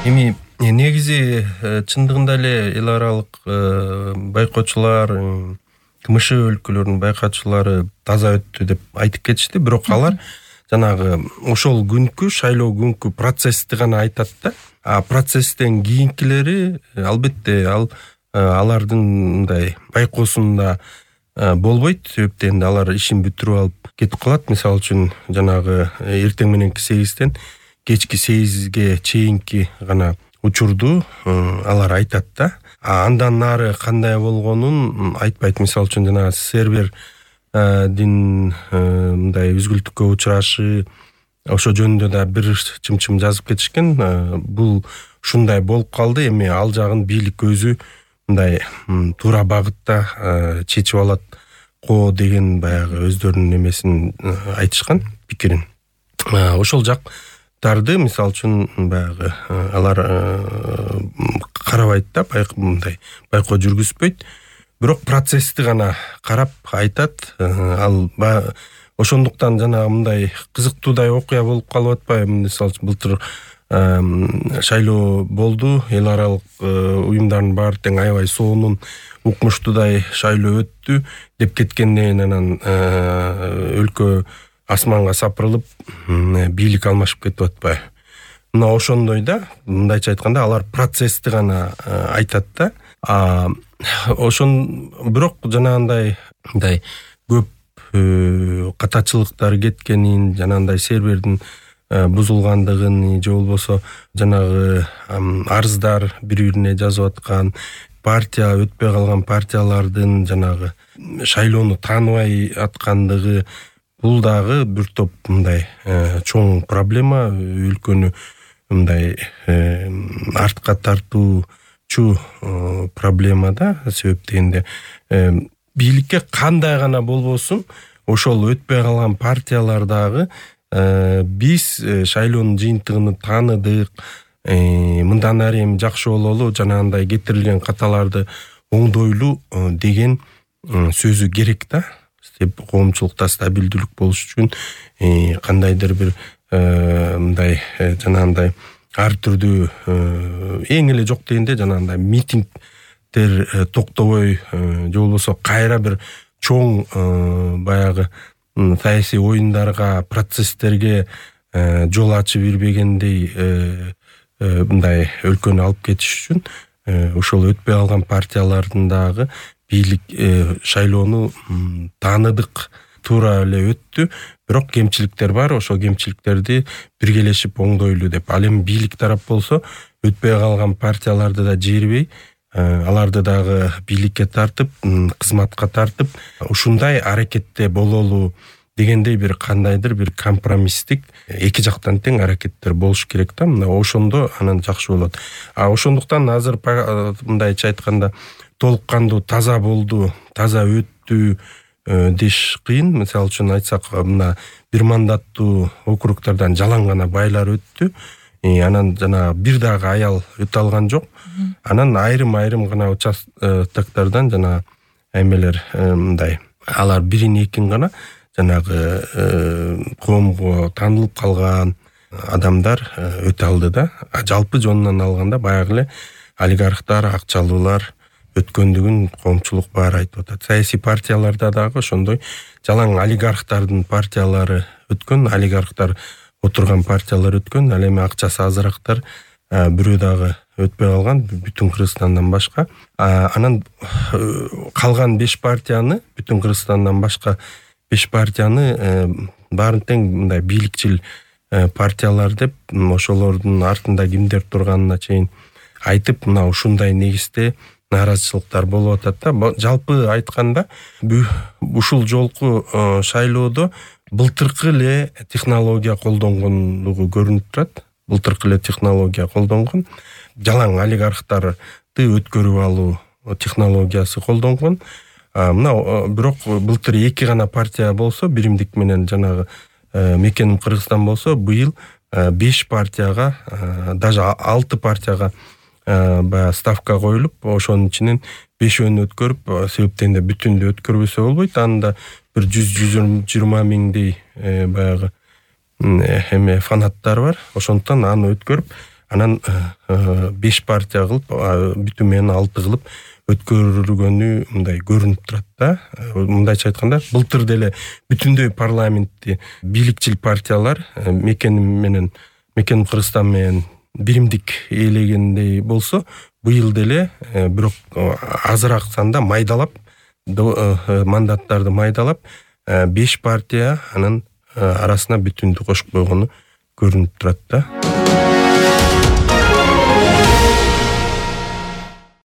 Эми негизи чындыгында эле эл аралык байкоочулар, КМШ өлкөлөрүнүн байкоочулары таза өттү деп айтып кетишти. Бирок алар жанагы ошол күнкү шайлоо күнкү процессти гана айтат да. А процесстен кийинкилери албетте алардын мындай байкоосунда болбойт. Себептен алар ишин бүтүрүп алып кетип калат. Мисалы үчүн жанагы эртең мененки 8-тен кечки 8-ге чейинки гана учурду алар айтат да. Андан нары кандай болгонун айтпайт. Мисалы үчүн жана сервердин мындай үзгүлтүккө учурашы ошо жөнүндө да бир чым жазып кетишкен. Бул ушундай болуп калды, эми ал жагын бийлик өзү мындай туура багытта чечип алат го деген баягы өздөрүнүн эмесин айтышкан, пикирин. Ошол жактарды мисалы үчүн баягы алар карабайт да, мындай байкоо жүргүзбөйт. Бирок процессти гана карап айтат. Ошондуктан жанагы мындай кызыктуудай окуя болуп калып атпайбы? Мисалы үчүн былтыр шайлоо болду, эл аралык уюмдардын баары тең аябай сонун укмуштуудай шайлоо өттү деп кеткенден анан өлкө асманга сапырылып бийлик алмашып кетип атпайбы? Мына ошондой да, мындайча айтканда алар процессти гана айтат да. Бирок жанагындай мындай көп катачылыктар кеткенин, жанагындай сервердин бузулгандыгын же болбосо жанагы арыздар бири-бирине жазып аткан, партия өтпөй калган партиялардын жанагы шайлоону тааныбай аткандыгы, бул дагы бир топ мындай чоң проблема, өлкөнү мындай артка тартуучу проблема да. Себептегенде бийликке кандай гана болбосун ошол өтпөй калган партиялар дагы биз шайлоонун жыйынтыгын тааныдык, мындан ары эми жакшы бололу, жанагындай кетирилген каталарды оңдойлу деген сөзү керек да. Коомчулукта стабилдүүлүк болуш үчүн кандайдыр бир мындай жанагындай ар түрдүү эң эле жок дегенде жанагындай митингдер токтобой же болбосо кайра бир чоң баягы саясий оюндарга, процесстерге жол ачып бербегендей мындай өлкөнү алып кетиш үчүн ошол өтпөй калган партиялардын дагы бийлик шайлоону тааныдык, туура эле өттү, бирок кемчиликтер бар, ошол кемчиликтерди биргелешип оңдойлу деп. Ал эми бийлик тарап болсо өтпөй калган партияларды да жээрбей, аларды дагы бийликке тартып, кызматка тартып, ушундай аракетте бололу дегендей бир кандайдыр бир компромисстик эки жактан тең аракеттер болуш керек да. Мына ошондо анан жакшы болот. Ошондуктан азыр мындайча айтканда толук кандуу таза болду, таза өттү деш кыйын. Мисалы үчүн айтсак, мына бир мандаттуу округдардан жалаң гана байлар өттү. Анан жана бир дагы аял өтө алган жок. Анан айрым гана участоктардан жана эмелер мындай алар бирин экин гана жанагы коомго таанылып калган адамдар өтө алды да. Жалпы жонунан алганда баягы эле олигархтар, акчалуулар өткөндүгүн коомчулук баары айтып атат. Саясий партияларда дагы ошондой жалаң олигархтардын партиялары өткөн, олигархтар отурган партиялар өткөн. Ал эми акчасы азырактар бирөө дагы өтпөй калган, бүтүн Кыргызстандан башка. Анан калган 5 партияны, бүтүн Кыргызстандан башка 5 партияны баарын тең мындай бийликчил партиялар деп, ошолордун артында кимдер турганына чейин айтып, мына ушундай негизде нааразычылыктар болуп атат да. Жалпы айтканда, ушул жолку шайлоодо былтыркы эле технология колдонгондугу көрүнүп турат. Былтыркы эле технология колдонгон. Жалаң олигархтарды өткөрүп алуу технологиясы колдонгон. Мына бирок былтыр 2 гана партия болсо, биримдик менен жанагы Мекеним Кыргызстан болсо, быйыл 5 партияга, даже 6 партияга баягы ставка коюлуп, ошонун ичинен 5-өн өткөрүп, себептен бүтүндө өткөрбөсө болбойт. Анда бир 100-120 миңдей баягы эме фанаттар бар. Ошондуктан аны өткөрүп, анан 5 партия кылып, бүтүн менен 6 кылып өткөрүлгөнү мындай көрүнүп турат да. Мындайча айтканда, былтыр деле бүтүндөй парламентти бийликчил партиялар Мекен Кыргызстан менен биримдик ээлегендей болсо, быйыл деле бирок азыраак санда майдалап, мандаттарды майдалап, 5 партия анын арасына бүтүндү кошуп койгону көрүнүп турат да.